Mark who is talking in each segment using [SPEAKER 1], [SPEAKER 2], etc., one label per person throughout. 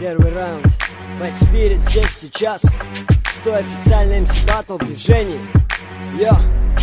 [SPEAKER 1] Первый раунд. Fight Spirit здесь сейчас. Стой, официальный MC Battle в движении. Йо.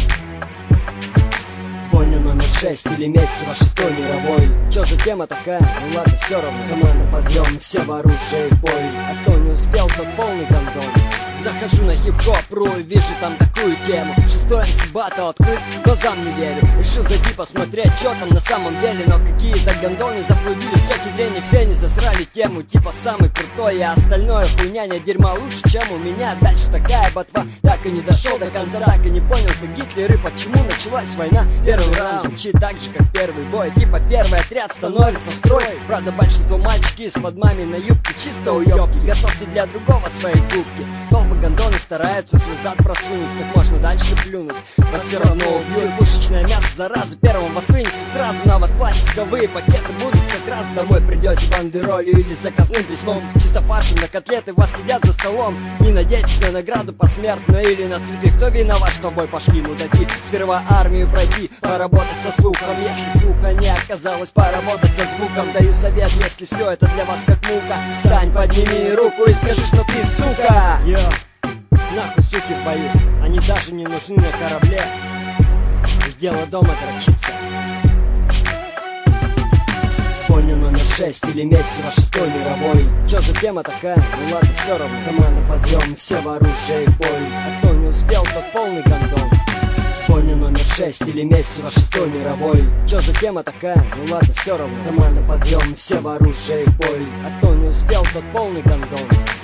[SPEAKER 1] Бойня номер 6 или Мессиво 6-й мировой. Чё за тема такая? Ну ладно, все равно. Команда подъем, все в оружии в бой. А кто не успел, тот полный гондон. Захожу на хип-хоп.ру и вижу там такую тему. 6-й MC Battle открыт, глазам не верю. Решил зайти посмотреть, что там на самом деле. Но какие-то гондоны зафлудили всякие дрени в пене. Засрали тему, типа самый крутой. А остальное хуйня, не дерьма лучше, чем у меня. Дальше такая ботва, так и не дошел до конца. Так и не понял, как Гитлер и почему началась война. Первый раунд звучит так же, как первый бой. Типа первый отряд становится в строй. Правда, большинство мальчики из-под маминой юбки чисто уёбки. Готовьте для другого свои губки. Толпы гондоны стараются свой зад просунуть, как можно дальше плюнуть. Вас все равно убьют, пушечное мясо заразы. Первым вас вынесут сразу, на вас пластиковые пакеты будут. Как раз домой придете бандеролью или заказным письмом. Чисто фаршем на котлеты, вас сидят за столом. Не надейтесь на награду посмертно или на цветы. Кто виноват, что в бой пошли мудаки? Сперва армию пройти, поработать со слухом. Если слуха не оказалось, поработать со звуком. Даю совет, если все это для вас как мука. Встань, подними руку и скажи, что ты сука. Нахуй суки в бою, они даже не нужны на корабле. Их дело дома дрочиться. Бойня номер 6 или Мессиво 6-й мировой. Чё за тема такая? Ну ладно, все равно. Команда подъем, все в оружии в бой. А кто не успел, тот полный гондон. Бойня номер 6 или Мессиво 6-й мировой. Чё за тема такая? Ну ладно, все равно. Команда подъем, все в оружии в бой. А кто не успел, тот полный гондон.